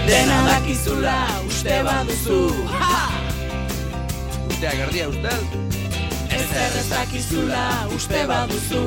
dena dakizula uste baduzu. Ustea gerdia ustel? Ezer ez dakizula uste baduzu.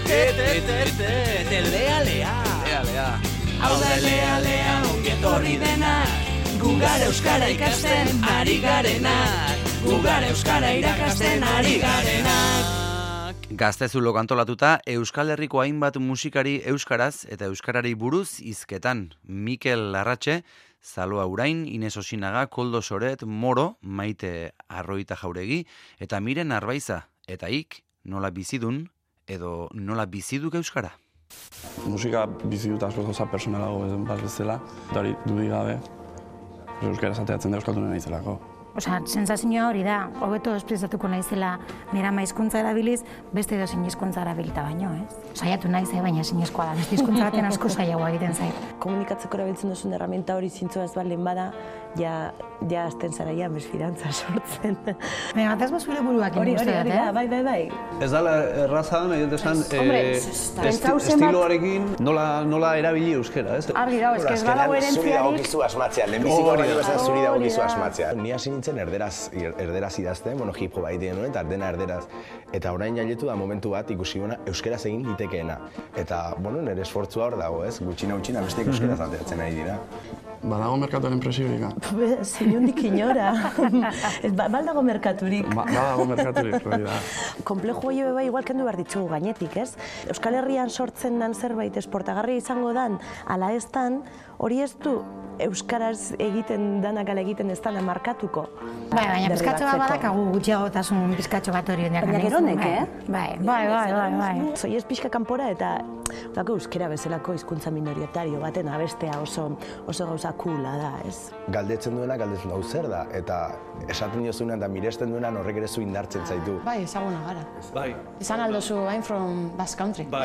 Lea, lea. Hau da lea ongietorri denak, gugar euskara ikasten ari garenak, gugar euskara irakasten ari garenak. Gaztezulo antolatuta Euskal Herriko hainbat musikari euskaraz eta euskarari buruz hizketan. Mikel Larratxe, Zaloa Urain, Ines Osinaga, Koldo Soret, Moro, Maite Arroita Jauregi eta Miren Arbaiza. Eta ik nola bizidun edo nola biziduk euskara. Musika bizi dut asko gauza personalago bezala, eta hori dudik gabe, euskara zateatzen da euskalduna naizelako. Sensazioa hori da, hobeto espresatuko naizela nera hizkuntza erabiliz, beste edozein hizkuntza erabilita baino, ez? Saiatu naiz, baina ezinezkoa da, beste hizkuntza baten asko saiagoa egiten zait. Komunikatzeko erabiltzen duzun erraminta hori zintzoa ez baldin bada, ja azten zara ja mesfidantza sortzen. Baina, batez zure buruak uste dut, Bai. Ez dala erraza, nahi dut esan, estiloarekin nola erabili euskera, ez? Argi dago, ez badago erentziarik. Zuri dagokizu asmatzea, lehenbiziko hori esan zuri dagokizu asmatzea. Ni hasi nintzen erderaz idazten, hip hop egiten nuen, eta dena erderaz. Eta orain jailetu da momentu bat ikusi gona euskeraz egin litekeena. Eta, nire esfortzua hor dago, ez? Gutxina besteik euskeraz ateratzen ari dira. Badago merkatuaren presiorik. Zinundik inora. Baldago merkaturik. Badago merkaturik, hori da. Komplejo hori beba igual kendu behar ditugu gainetik, ez? Euskal Herrian sortzen dan zerbait esportagarri izango dan, ala ez dan, hori ez du euskaraz egiten danak ala egiten ez dana markatuko. Baina pizkatxo bat badakagu gutxiagotasun pizkatxo bat hori. Baina geronek, Bai. Zoi ez pixka kanpora eta euskera bezalako hizkuntza minoritario baten abestea oso gauza coola da, ez? Galdetzen duena hau zer da, eta esaten diozunean eta miresten duenan horrek ere zu indartzen zaitu. Bai, ezaguna gara. Bai. Izan aldozu, I'm from Basque Country. Bai.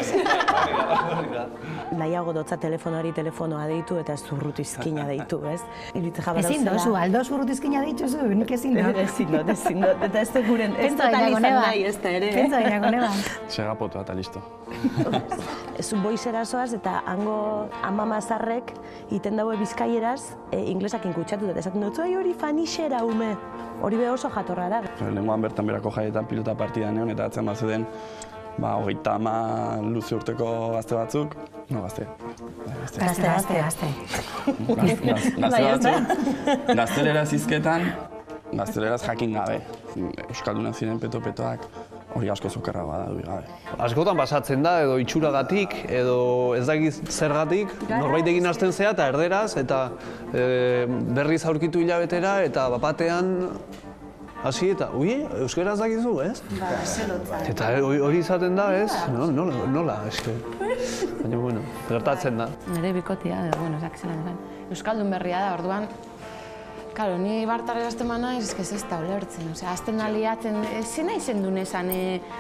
Nahiago dotza telefonoa deitu eta zurrutizkina deitu, ez? Ezin dozu, aldo zurrutizkina deitu zu, nik ezin dut. Ezin dut, eta ez guren, ez totalizan nahi ez da ere. Pentsa dinako neba. Segapotua eta listo. Ez boizera zoaz eta hango amamazarrek iten daue bizkaieraz inglesakin kutsatu dut. Esaten dut, hori fanixera ume. Hori be oso jatorra da. Lehengoan bertan berako jaietan pilota partida neon eta atzen bat zeuden 30 luze urteko gazte batzuk. No, gazte. Gazte. Gazteleraz hizketan, gazteleraz jakin gabe. Euskaldunak ziren peto-petoak. Hori asko zokerra bada du gabe. Askotan basatzen da, edo itxuragatik, edo ez dakiz zergatik, norbait egin hasten zea eta erderaz, eta berriz aurkitu hilabetera, eta bapatean hasi eta, euskaraz dakizu, ez? Eta hori izaten da, ez? Nola, eske. Baina, gertatzen da. Nire bikotia, euskaldun berria da, orduan, Karo, ni bartar erazten naiz, ez da ulertzen. Azten aliatzen, ezin nahi zendun esan,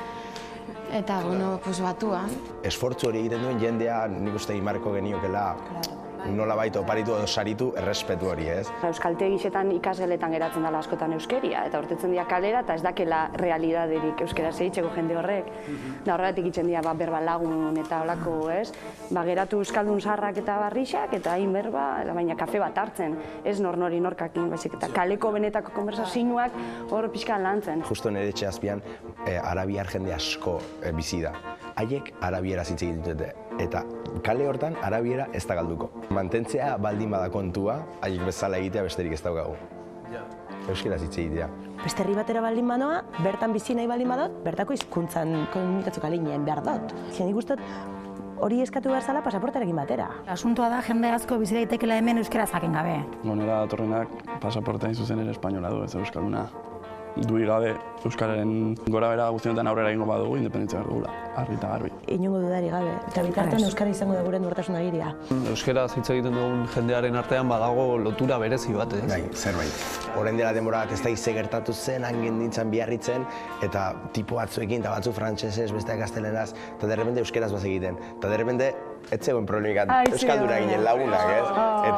eta, batuan. Esfortzu hori egiten duen jendea nik uste imarko geniokela nola baita oparitu edo saritu errespetu hori, ez? Euskaltegixetan ikasgeletan geratzen dela askotan euskeria, eta hortetzen dira kalera, eta ez dakela realidaderik euskera zeitzeko jende horrek. Da horregatik itzen dira berba lagun eta holako, ez? Geratu euskaldun zaharrak eta barrixak, eta hain berba, baina kafe bat hartzen, ez nori norkakin, baizik, eta kaleko benetako konversazioak hor pixka lantzen. Justo nire etxe azpian, arabiar jende asko bizi da. Haiek arabieraz hitz egiten dute, eta kale hortan arabiera ez da galduko. Mantentzea baldin bada kontua, haiek bezala egitea besterik ez daukagu. Euskeraz hitz egitea. Beste herri batera baldin banoa, bertan bizi nahi baldin badot, bertako hizkuntzan komunikatzeko alineen behar dut. Nik uste hori eskatu behar zala pasaportarekin batera. Asuntoa da jende asko bizi daitekela hemen euskaraz jakin gabe. Nora datorrenak pasaportain zuzen ere espainola du, ez euskalduna. Dui gabe euskararen gora bera guztienetan aurrera egingo badugu, independentzia behar dugula, argi eta garbi. Inongo dudari gabe, eta bitartean euskara izango da guren duertasun agiria. Euskaraz hitz egiten dugun jendearen artean badago lotura berezi bat, ez? Bai, zerbait. Orain dela denbora bat ez da ize gertatu zen, hangen nintzen biarritzen, eta tipo batzuekin, eta batzu frantsesez, besteak gaztelenaz, eta derrepende euskaraz baz egiten. Eta derrepende, ez zegoen problemikan euskalduna ginen lagunak, ez?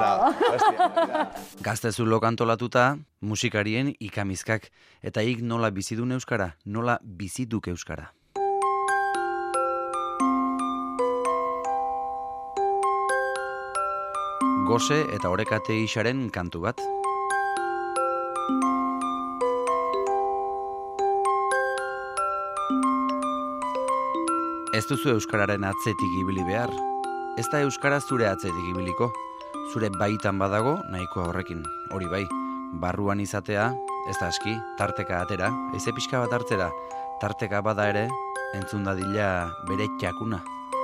Eta, Gaztezulo antolatuta, musikarien ikamizkak, eta ik nola bizidun euskara, nola biziduk euskara. Gose eta Orekate Ixaren kantu bat. Ez duzu euskararen atzetik ibili behar. Ez da euskara zure atzetik ibiliko. Zure baitan badago nahikoa horrekin. Hori bai, barruan izatea, ez da aski, tarteka atera, eize pixka bat hartzera, tarteka bada ere, entzun dadila bere txakuna.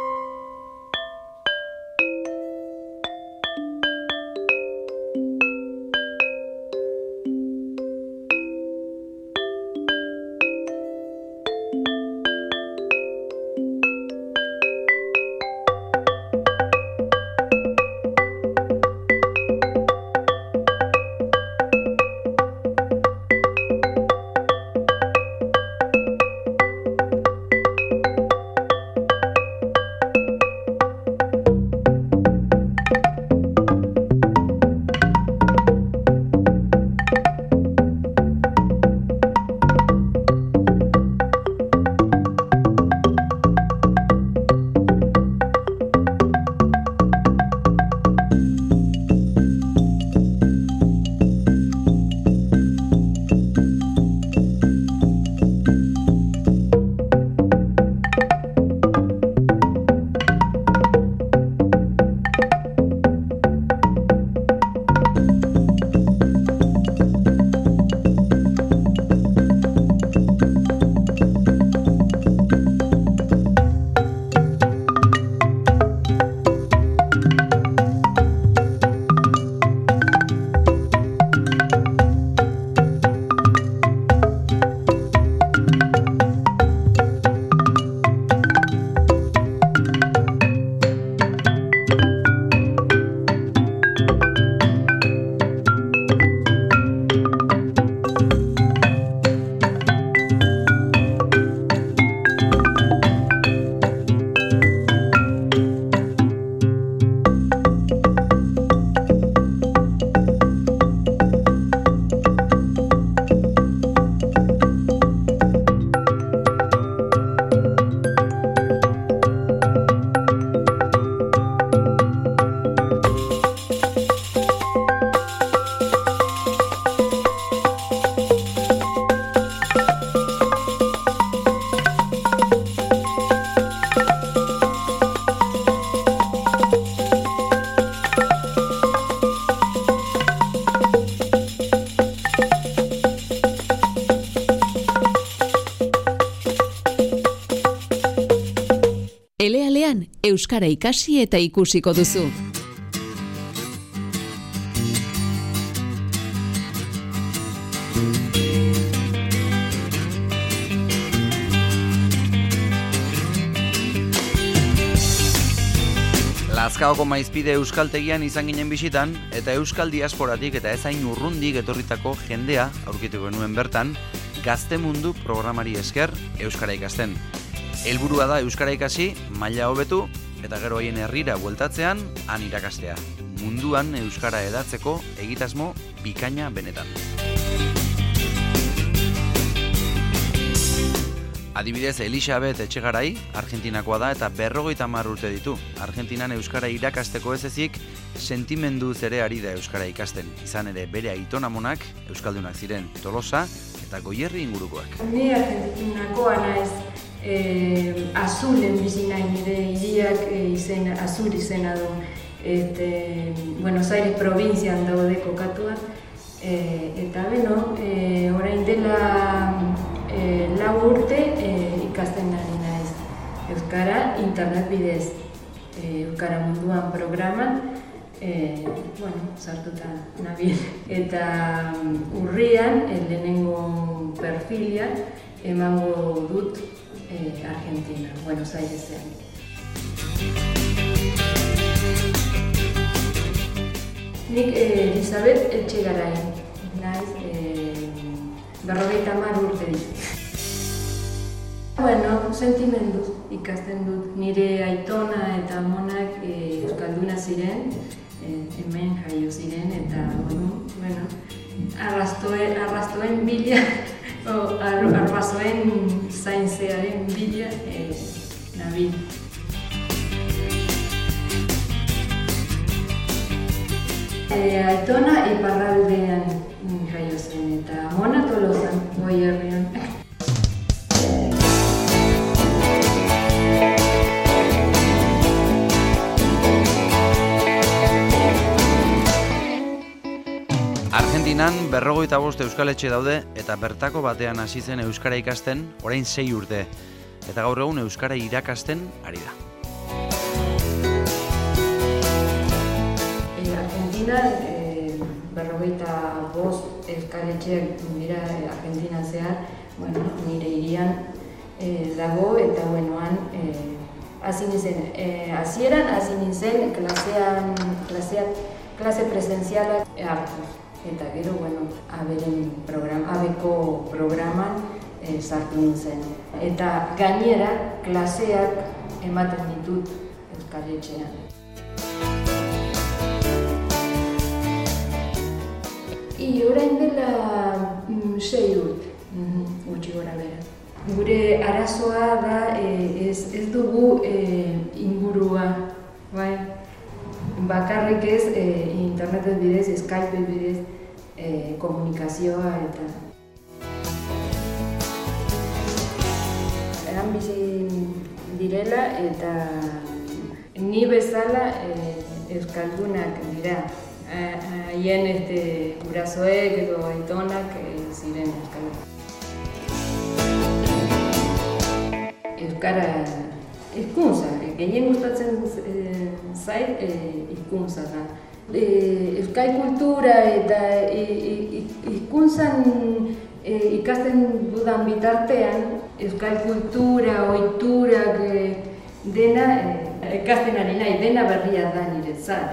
Elealean euskara ikasi eta ikusiko duzu. Lazkaoko Maizpide euskaltegian izan ginen bisitan, eta euskal diasporatik eta ezain urrundik etorritako jendea aurkituko genuen bertan, Gazte Mundu programari esker euskara ikasten. Helburua da euskara ikasi, maila hobetu, eta gero haien herrira bueltatzean, han irakastea. Munduan euskara hedatzeko egitasmo bikaina benetan. Adibidez, Elisabet Etxegarai, Argentinakoa da eta 50 urte ditu. Argentinan euskara irakasteko ez ezik, sentimenduz ere ari da euskara ikasten. Izan ere bere aitonamonak euskaldunak ziren Tolosa eta Goierri ingurukoak. Ni Argentinakoa naiz. Azulen bizi nahi, nire hiriak izen Azul izena du. Buenos Aires provincian daude kokatua. Eta beno, orain dela 4 urte ikasten ari naiz. Euskara internet bidez. Euskara Munduan programan, sartuta nabil. Eta urrian, lehenengo perfilia emango dut Argentina, Buenos Airesean. Nik Elisabet Etxegarai naiz, 50 urte dit. Sentimenduz ikasten dut. Nire aitona eta amonak euskalduna ziren, hemen jaio ziren, eta arrastoen bila, arrazoen zaintzearen bila nabil. Aitona iparraldean jaio zen, eta Mona Tolosan, Goierrian. Argentinan 45 euskaletxe daude eta bertako batean hasi zen euskara ikasten orain 6 urte. Eta gaur egun euskara irakasten ari da. Argentinan 45 euskaletxeak dira Argentinan zehar, nire hirian dago eta han hasi nintzen. Hasieran hasi nintzen klase presentzialak hartu. Eta gero, abeko programan sartu nintzen. Eta gainera, klaseak ematen ditut euskaletxean. Orain dela 6 urte, gutxi gora bera. Gure arazoa da ez dugu ingurua, bai? Bakarrik ez internetet bidez, Skype bidez komunikazioa eta eran bizi direla eta ni bezala euskaldunak dira. Haien gurasoek edo aitonak ziren euskaldunak. Euskara hizkuntza, gehien gustatzen zait hizkuntza da. Euskal kultura eta hizkuntzan ikasten dudan bitartean, euskal kultura, ohiturak dena ikasten ari nahi, dena berria da niretzat.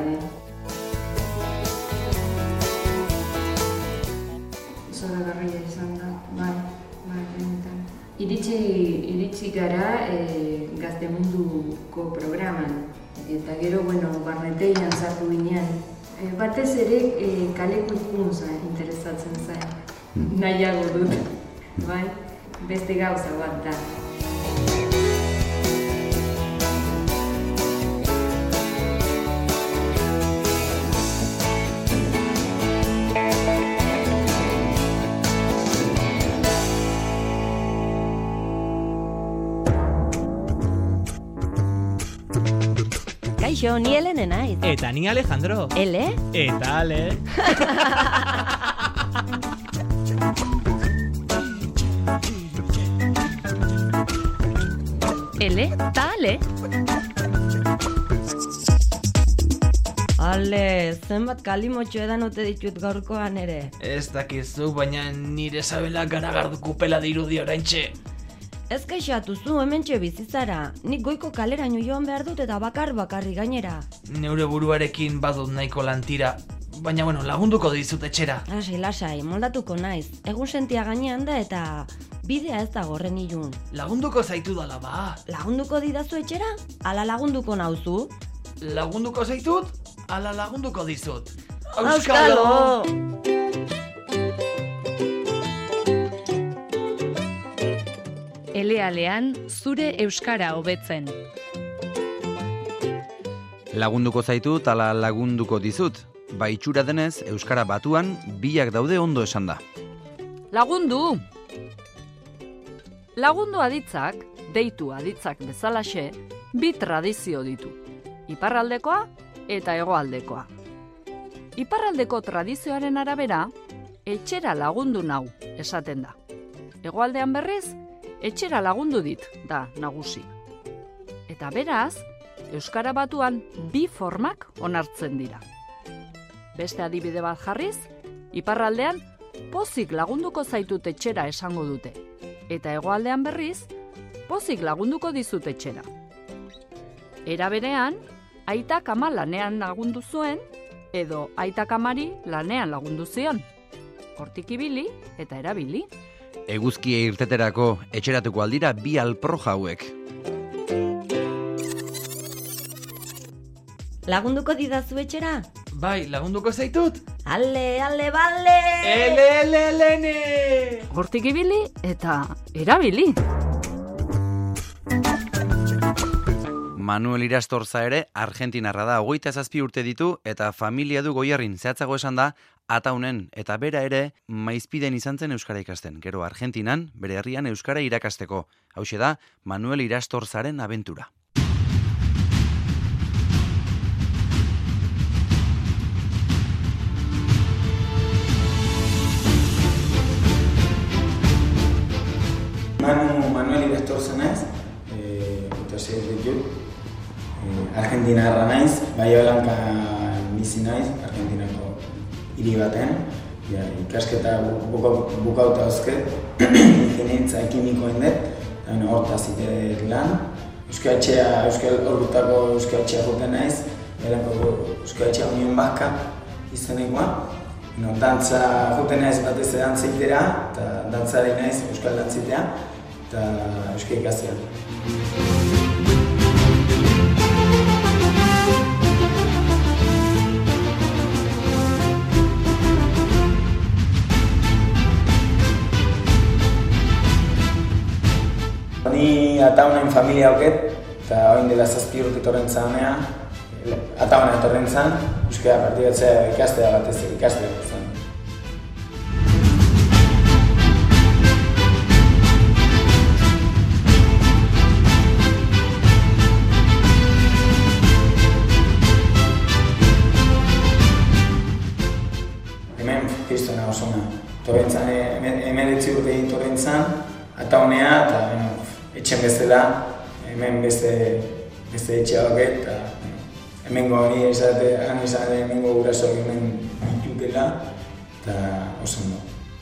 Zoragarria izan da, benetan. Iritsi gara Gaztemunduko programan. Eta gero, barnetean sartu ginean. Batez ere, kaleko hizkuntza interesatzen zain. Nahiago dut, bai? Beste gauza bat da. Kaixo, ni Elene naiz. Eta ni Alejandro. Ele? Eta Ale. Ele eta Ale. Ale, zenbat kalimotxo edan ote ditut gaurkoan ere. Ez dakizu, baina nire sabela garagarduko pela dirudi oraintxe. Ez keixatu zu, hementxe bizitzara. Nik goiko kaleraino joan behar dut eta bakarri gainera. Neure buruarekin badut nahiko lantira, baina lagunduko dizut etxera. Lasai, moldatuko naiz. Egun sentia gainean da eta bidea ez da gorren ilun. Lagunduko zaitu dala ba. Lagunduko didazu etxera? Ala lagunduko nauzu? Lagunduko zaitut? Ala lagunduko dizut. Auskalo! Elealean zure euskara hobetzen. Lagunduko zaitut ala lagunduko dizut. Itxura denez, euskara batuan biak daude ondo esan da. Lagundu! Lagundu aditzak, deitu aditzak bezalaxe, bi tradizio ditu. Iparraldekoa eta hegoaldekoa. Iparraldeko tradizioaren arabera, etxera lagundu nau esaten da. Hegoaldean berriz, etxera lagundu dit da nagusi. Eta beraz, euskara batuan bi formak onartzen dira. Beste adibide bat jarriz, iparraldean pozik lagunduko zaitut etxera esango dute. Eta hegoaldean berriz, pozik lagunduko dizut etxera. Era berean, aitak ama lanean lagundu zuen, edo aitak amari lanean lagundu zion. Hortik ibili eta erabili. Eguzkie irteterako etxeratuko aldira bi alproja hauek. Lagunduko didazu etxera? Bai, lagunduko zaitut? Ale, bale! Elene! Hortik ibili eta erabili. Manuel Irastorza ere argentinarra da, 27 urte ditu eta familia du Goierrin, zehatzago esan da, Ataunen, eta bera ere Maizpiden izan zen euskara ikasten. Gero Argentinan, bere herrian euskara irakasteko. Hauxe da, Manuel Irastorzaren abentura. Manuel Irastorza naiz, Argentinarra naiz, Bahía bizi naiz, Argentinako hiri baten, ikasketa bukauta eusket, ingeniaritza kimikoen dut, hortaz ite lan. Euskal Orbutako Euskaletxea joten naiz, Euskaletxea unien baka izanekoa. Dantza joten naiz batez dantzitera, eta dantzari naiz euskal dantzitea, eta euskal ikastea. Ni Ataunen familia hauket, eta oin dela 7 urte etorren zanea, Ataunen etorren zan, euskara partidatzea ikastea batez ikastea zan. Hemen kristona osona, torren zan, 19 urte egin torren zan, Ataunea eta etxen bezala, hemen beste etxea hoket, eta hemengo hori hemengo gurasoak hemen ditutela, eta oso ondo.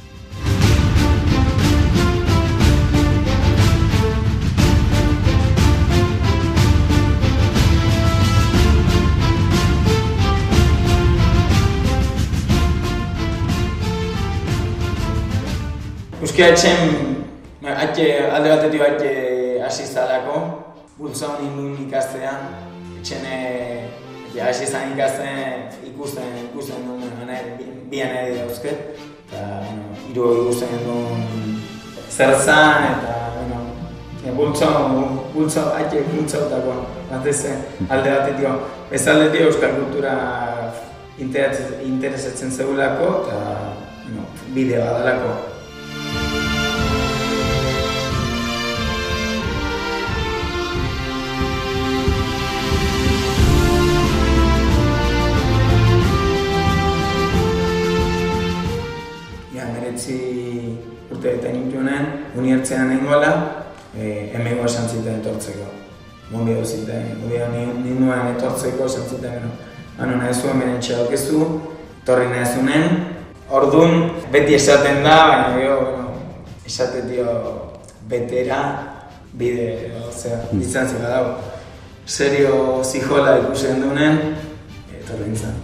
Euskara etxen alde batetik hasi zalako, bultzon nindun ikastean, etxene hasi zan ikasten ikusten duen bian ere dauzket, eta ikusten duen zer zan, eta bultzautakoa, batez alde batetik. Ez aldetik euskal kultura interesatzen zegoelako, eta bide badalako. Urte eta nintunen, unibertzean nengoela, hemengo esan ziten etortzeko. Gonbidatu ziten, ninduen etortzeko esan ziten gero. Nahi zuen beren txedok ezu, torri nahi zunen. Orduan, beti esaten da, baina gero, esatetio betera, bide, distantzia dago. Serio zijola ikusen dunen, torri nintzen.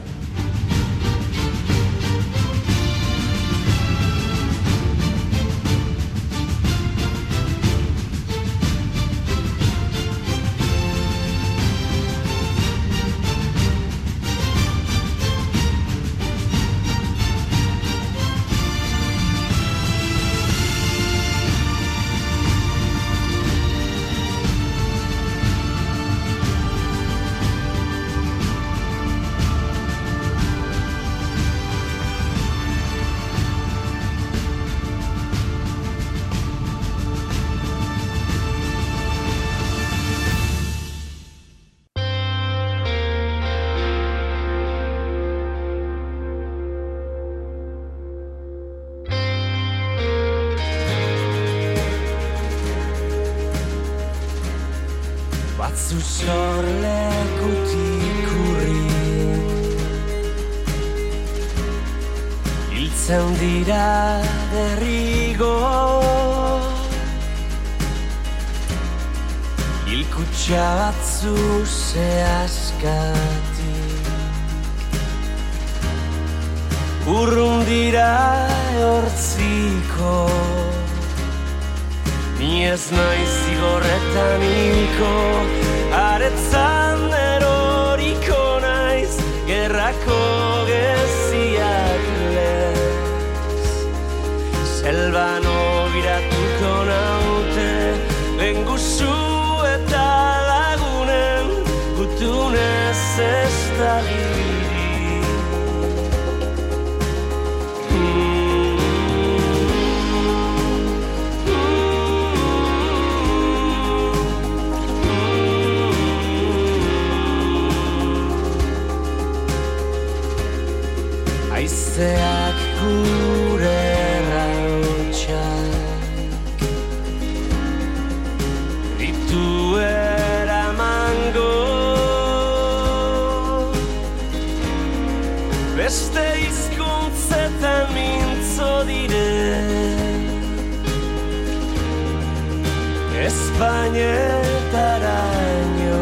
Batzu sorlekutik urri hiltzen dira derrigo hilkutxa batzu zehaskatik urrun dira hortziko ni ez naiz zigorretan hilko, aretzan eroriko naiz, gerrako geziak lez. Selban obiratuko naute, benguzu eta lagunen estali. Aizeak gure rautxak ditu eramango, beste hizkuntzetan mintzo dire, Espainetaraino.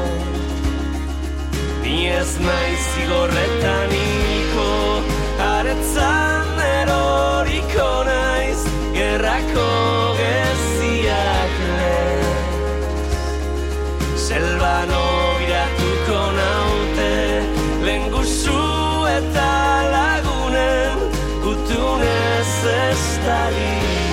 Ni ez naiz zigorretan iko, aretzan eroriko naiz, gerrako geziak lez. Selban obiratuko naute, lengusu eta lagunen, gutunez estali.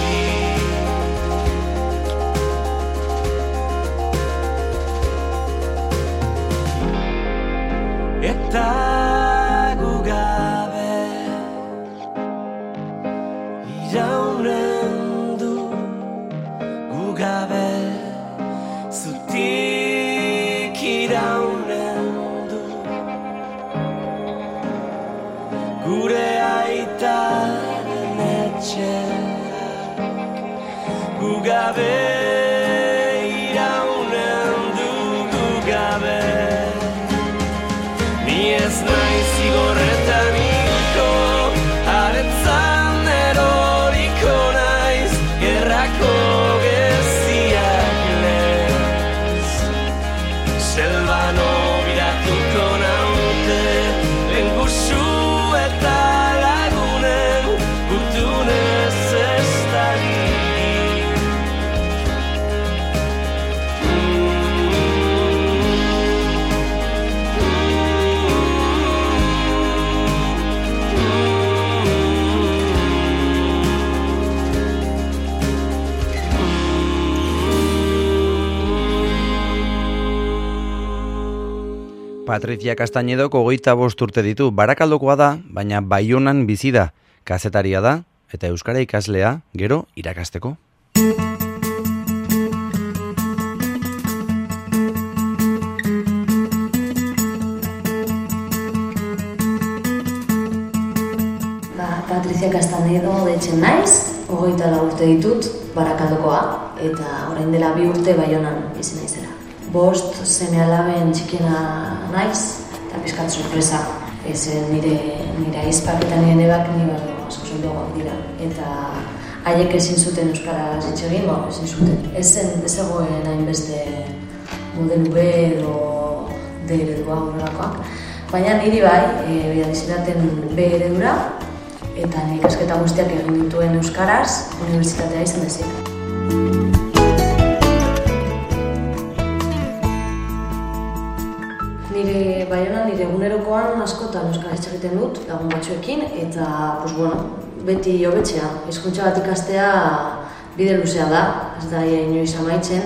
Eta gu gabe iraunen du, gu gabe zutik iraunen du, gure aitaren etxeak, gu gabe iraunen du, gu gabe. Ni ez naiz zigorretan iko, aretzan eroriko naiz, gerrako geziak lez. Selban obiratuko naute, lengusu eta lagunen, gutunez estali. Patricia Castañedok 25 urte ditu. Barakaldokoa da, baina Baionan bizi da. Kazetaria da eta euskara ikaslea, gero irakasteko. Patricia Castañedo deitzen naiz, 24 urte ditut, Barakaldokoa, eta orain dela 2 urte Baionan bizi naizela. 5 seme-alaben txikiena naiz, eta pizkat sorpresa. Nire aizpak eta nire nebak ni baino asko soldoagoak dira. Eta haiek ezin zuten euskaraz hitz egin, ezin zuten. Ez zegoen hainbeste modelu B edo D eredua horrelakoak. Baina niri bai, bidali zidaten B eredura, eta nire ikasketa guztiak egin dituen euskaraz, unibertsitatea izan dezik. Baionan nire egunerokoan askotan euskaraz hitz egiten dut, lagun batzuekin, eta beti hobetzea. Hizkuntza bat ikastea bide luzea da, ez da inoiz amaitzen.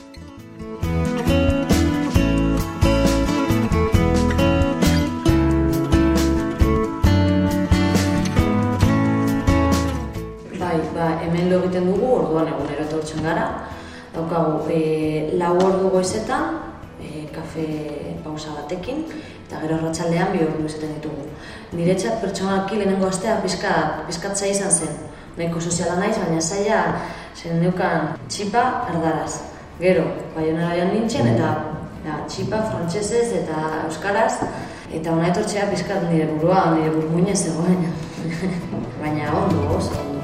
Hemen lo egiten dugu, orduan egunero etortzen gara. Daukagu 4 ordu goizetan, kafe pausa batekin, eta gero arratsaldean 2 ordu izaten ditugu. Niretzat pertsonalki lehenengo astea pizkat zaila izan zen. Nahiko soziala naiz, baina zaila zen neukan txipa erdaraz. Gero, Baionara joan nintzen, eta txipa frantsesez eta euskaraz, eta hona etortzea pizkat nire burua, nire burmuinez zegoen. Baina ondo, oso ondo.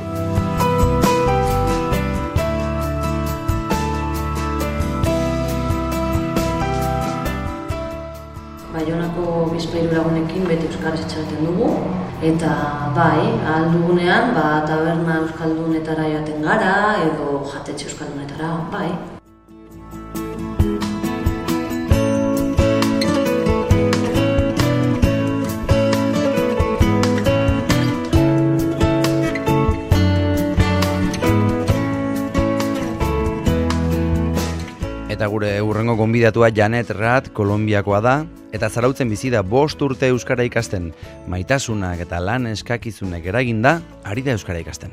Baionako 2 lagunekin beti euskaraz hitz egiten dugu, eta bai, ahal dugunean, taberna euskaldunetara joaten gara, edo jatetxe euskaldunetara, bai. Eta gure hurrengo aurtengo gonbidatua Janet Rat, Kolonbiakoa da, eta Zarautzen bizi da 5 urte euskara ikasten. Maitasunak eta lan eskakizunek eraginda, ari da euskara ikasten.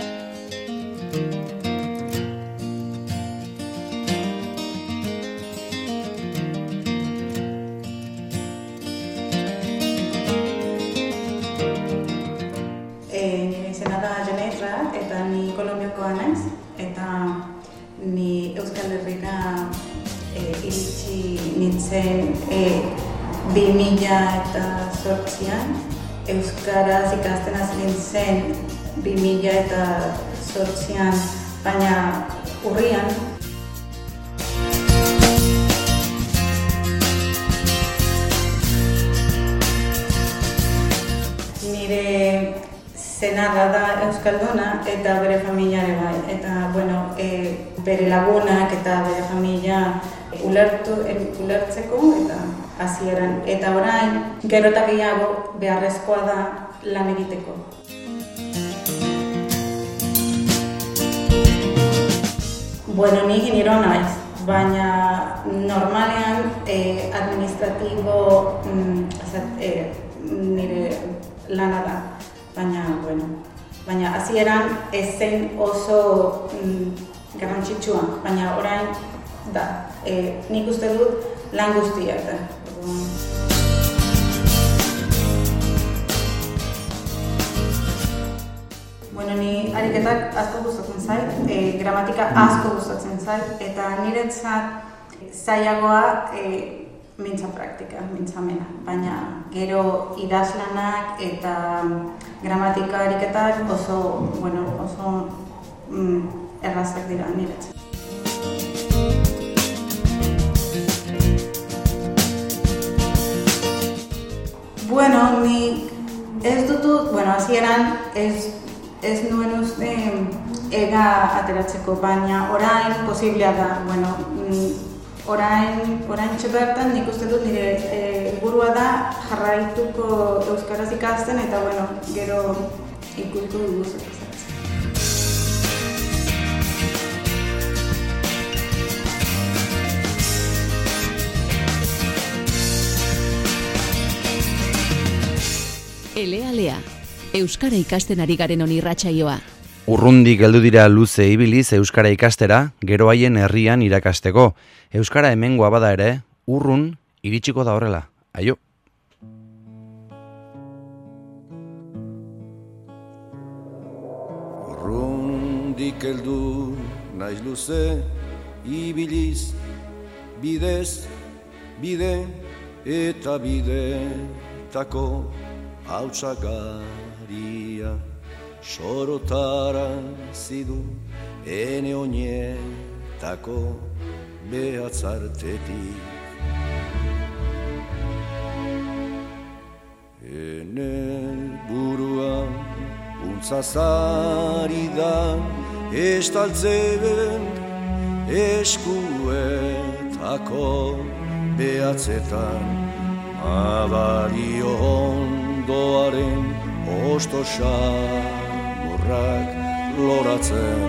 Nire izena da Janet Rat, eta ni Kolonbiakoa naiz, eta ni Euskal Herrira iritsi nintzen 2008an, euskaraz ikasten hasi nintzen 2008an, baina urrian. Nire senarra da euskalduna eta bere familiare bai. Eta, bueno, bere lagunak eta bere familia ulertzeko eta hasieran. Eta orain, gero eta gehiago beharrezkoa da lan egiteko. Bueno, ni ingeniero naiz, baina normalean administratibo nire lana da. Baina hasieran ez zen oso garrantzitsua, baina orain da. Nik uste dut lan guztiak da. Bueno, ni ariketak asko gustatzen zait, gramatika asko gustatzen zait, eta niretzat zailagoa mintza praktika, mintza-mena. Baina gero idazlanak eta gramatika ariketak oso errazak dira niretzat. Bueno, ni ez dutut, hasieran ez nuen uste ega ateratzeko, baina orain posiblea da. Orain bertan nik uste dut nire helburua da jarraituko euskaraz ikasten eta gero ikusiko dugu zer pasatzen. Elea, euskara ikasten ari garen honi irratsaioa. Urrundik heldu dira luze ibiliz euskara ikastera, gero haien herrian irakasteko. Euskara hemengoa bada ere, urrun iritsiko da horrela. Aio! Urrundik heldu naiz luze ibiliz, bidez, bide eta bidetako hautsagaria. Sorotara zidu ene oinetako behatzartetik. Ene burua untzazari da estaltzen eskuetako behatzetan abario ondoaren ostosa loratzen.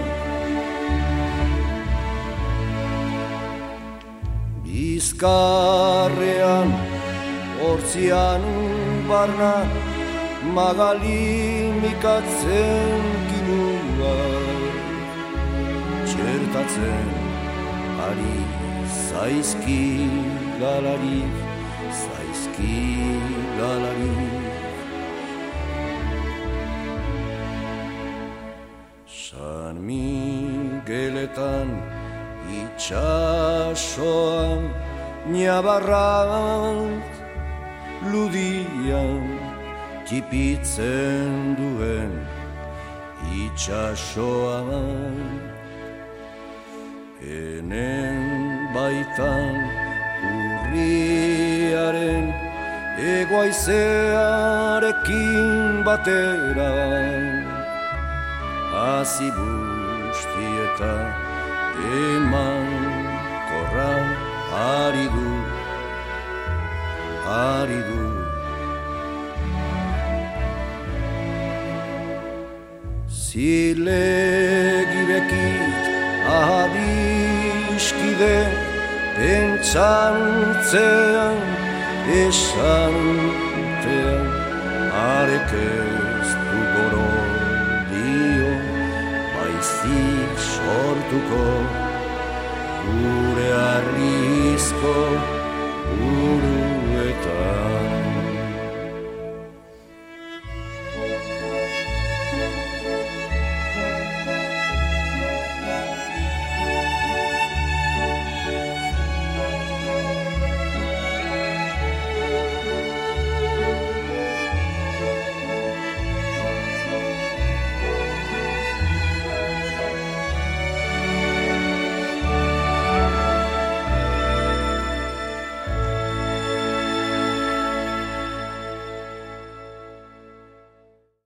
Bizkarrean, hortzian barna, magalimikatzen kilua. Txertatzen, ari zaizkigalarik. San Migueletan itxasoan Niabarrak ludian tipitzen duen itxasoan. Enen baitan urriaren egoaizearekin batera hazi bustieta eman korra ari du. Zilegibekit ahabiskide txantzean esantean arek ez du goro dio baizik sortuko gure arrizko gure